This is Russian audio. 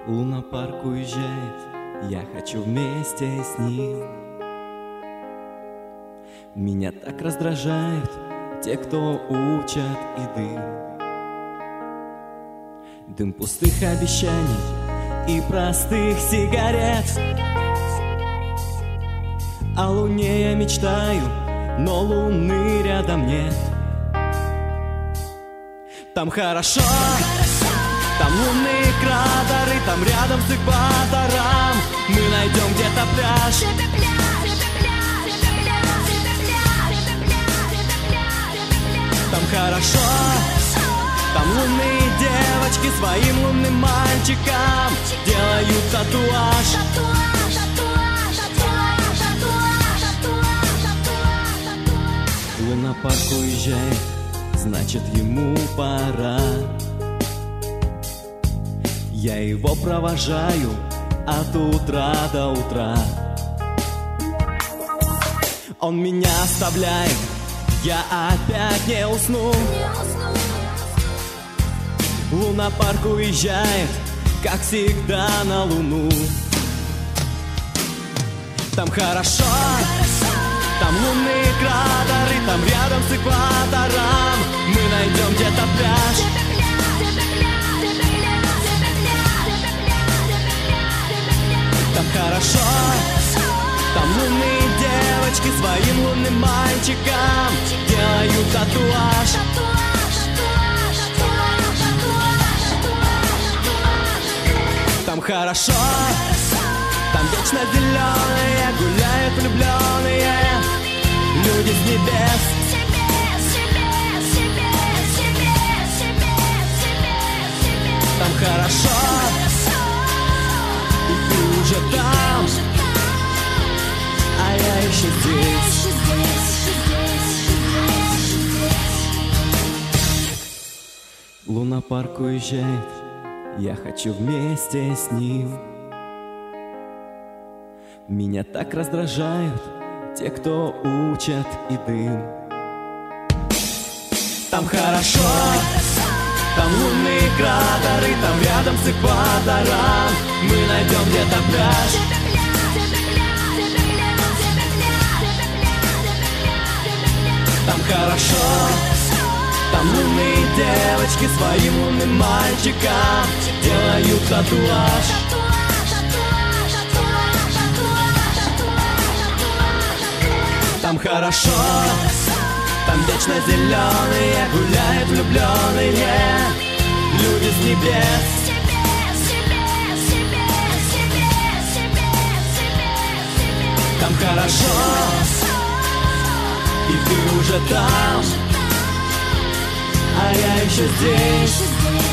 Лунапарк уезжает, я хочу вместе с ним. Меня так раздражают те, кто учат и дым. Дым пустых обещаний и простых сигарет. О луне я мечтаю, но луны рядом нет. Там хорошо, там лунные кратеры, там рядом с экватором мы найдем где-то пляж. Там хорошо, там лунные девочки своим лунным мальчикам делают татуаж. Лунапарк уезжает, значит ему пора. Я его провожаю от утра до утра. Он меня оставляет, я опять не усну. Лунапарк уезжает, как всегда, на Луну. Там хорошо, там лунные кратеры, там рядом с экватором мы найдем где-то пляж. Там хорошо, там лунные девочки своим лунным мальчикам делают татуаж. Там хорошо, там вечно зеленые гуляют влюбленные люди с небес. Там хорошо, и ты уже там, а я еще здесь. Лунапарк уезжает, я хочу вместе с ним. Меня так раздражают те, кто учат и дым. Там хорошо, там лунные кратеры, там рядом с экватором мы найдем где-то пляж. Там хорошо, там лунные девочки своим лунным мальчикам делают татуаж. Там хорошо, там вечно зеленые гуляют влюбленные люди с небес. Там хорошо, и ты уже там, а я еще здесь.